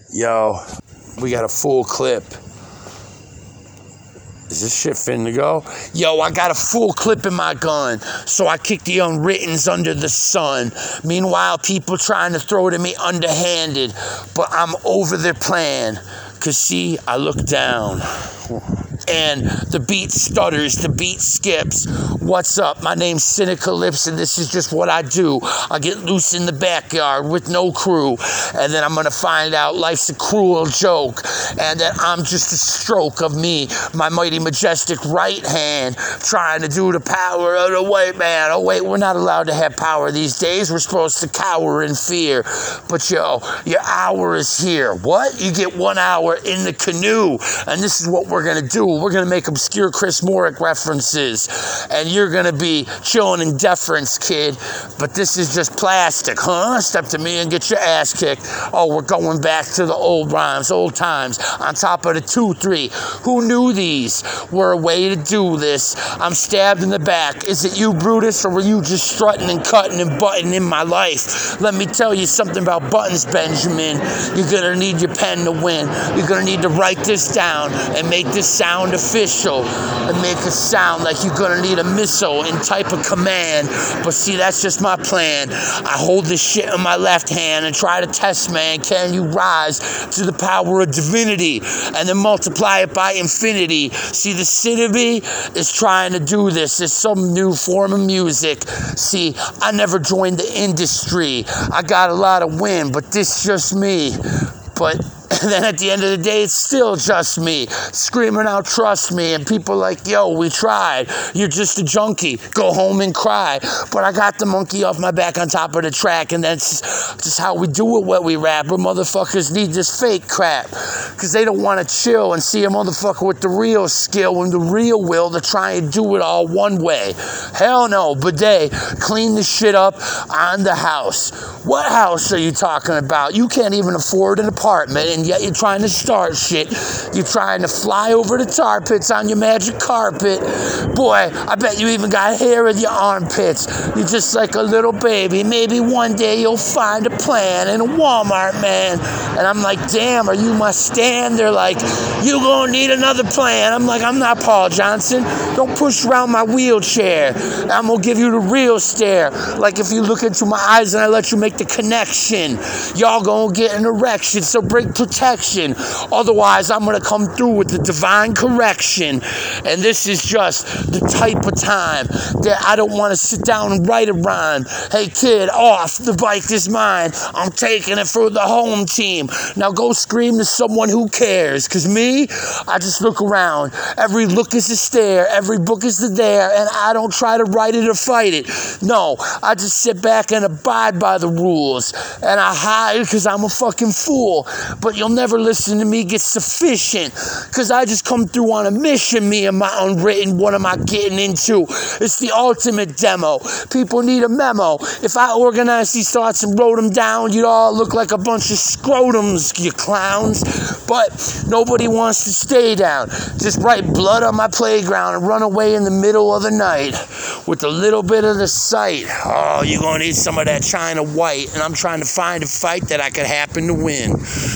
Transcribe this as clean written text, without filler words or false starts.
Yo, we got a full clip. Is this shit finna go? Yo, I got a full clip in my gun, so I kick the unwrittens under the sun. Meanwhile, people trying to throw to me underhanded, but I'm over their plan. Cause see, I look down, and the beat stutters, the beat skips. What's up? My name's Cynicalypse, and this is just what I do. I get loose in the backyard with no crew, and then I'm gonna find out life's a cruel joke, and that I'm just a stroke of me, my mighty majestic right hand, trying to do the power of the white man. Oh wait, we're not allowed to have power these days. We're supposed to cower in fear. But yo, your hour is here. What? You get 1 hour in the canoe, and this is what we're gonna do. We're gonna make obscure Chris Morrick references, and you're gonna be chilling in deference, kid. But this is just plastic, huh? Step to me and get your ass kicked. Oh, we're going back to the old rhymes, old times, on top of the 2-3. Who knew these were a way to do this? I'm stabbed in the back. Is it you, Brutus, or were you just strutting and cutting and butting in my life? Let me tell you something about buttons, Benjamin. You're gonna need your pen to win. You're gonna need to write this down and make this sound official and make it sound like you're gonna need a missile and type a command. But see, that's just my plan. I hold this shit in my left hand and try to test, man, can you rise to the power of divinity and then multiply it by infinity? See, the Cinebee is trying to do this. It's some new form of music. See, I never joined the industry. I got a lot of wind, but this just me. But then at the end of the day, it's still just me, screaming out, trust me, and people like, yo, we tried. You're just a junkie. Go home and cry. But I got the monkey off my back on top of the track, and that's just how we do it when we rap. But motherfuckers need this fake crap, because they don't want to chill and see a motherfucker with the real skill and the real will to try and do it all one way. Hell no, bidet, clean the shit up on the house. What house are you talking about? You can't even afford an apartment, and yet you're trying to start shit. You're trying to fly over the tar pits on your magic carpet. Boy, I bet you even got hair in your armpits. You're just like a little baby. Maybe one day you'll find a plan in a Walmart, man. And I'm like, damn, are you my stand? They're like, you gonna need another plan. I'm like, I'm not Paul Johnson. Don't push around my wheelchair. I'm gonna give you the real stare. Like if you look into my eyes and I let you make the connection, y'all gonna get an erection. So bring protection. Otherwise, I'm going to come through with the divine correction. And this is just the type of time that I don't want to sit down and write a rhyme. Hey, kid, off. The bike is mine. I'm taking it for the home team. Now go scream to someone who cares. Because me, I just look around. Every look is a stare. Every book is the dare. And I don't try to write it or fight it. No, I just sit back and abide by the rules. And I hide because I'm a fucking fool. But you'll never listen to me get sufficient, because I just come through on a mission, me and my unwritten. What am I getting into? It's the ultimate demo. People need a memo. If I organized these thoughts and wrote them down, you'd all look like a bunch of scrotums, you clowns. But nobody wants to stay down. Just write blood on my playground and run away in the middle of the night with a little bit of the sight. Oh, you're going to need some of that China white, and I'm trying to find a fight that I could happen to win.